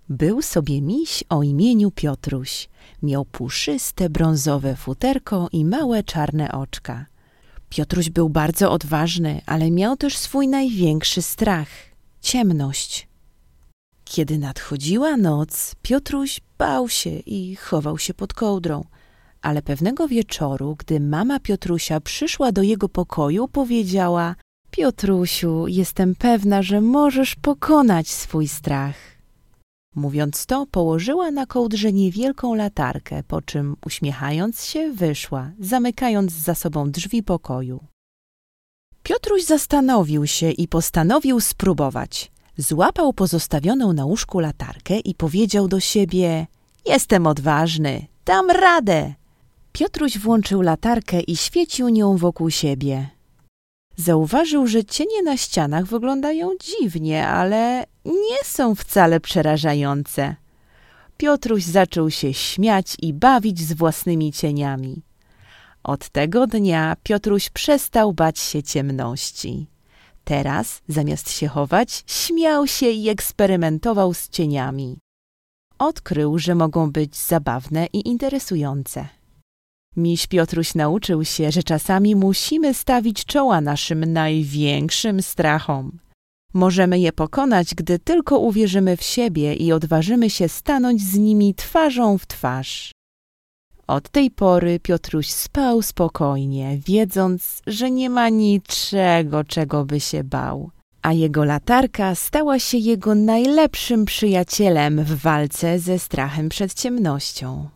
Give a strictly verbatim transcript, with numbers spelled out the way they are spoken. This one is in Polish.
Był sobie miś o imieniu Piotruś. Miał puszyste, brązowe futerko i małe czarne oczka. Piotruś był bardzo odważny, ale miał też swój największy strach – ciemność. Kiedy nadchodziła noc, Piotruś bał się i chował się pod kołdrą. Ale pewnego wieczoru, gdy mama Piotrusia przyszła do jego pokoju, powiedziała: Piotrusiu, jestem pewna, że możesz pokonać swój strach. Mówiąc to, położyła na kołdrze niewielką latarkę, po czym uśmiechając się wyszła, zamykając za sobą drzwi pokoju. Piotruś zastanowił się i postanowił spróbować. Złapał pozostawioną na łóżku latarkę i powiedział do siebie: jestem odważny, dam radę. Piotruś włączył latarkę i świecił nią wokół siebie. Zauważył, że cienie na ścianach wyglądają dziwnie, ale nie są wcale przerażające. Piotruś zaczął się śmiać i bawić z własnymi cieniami. Od tego dnia Piotruś przestał bać się ciemności. Teraz, zamiast się chować, śmiał się i eksperymentował z cieniami. Odkrył, że mogą być zabawne i interesujące. Miś Piotruś nauczył się, że czasami musimy stawić czoła naszym największym strachom. Możemy je pokonać, gdy tylko uwierzymy w siebie i odważymy się stanąć z nimi twarzą w twarz. Od tej pory Piotruś spał spokojnie, wiedząc, że nie ma niczego, czego by się bał. A jego latarka stała się jego najlepszym przyjacielem w walce ze strachem przed ciemnością.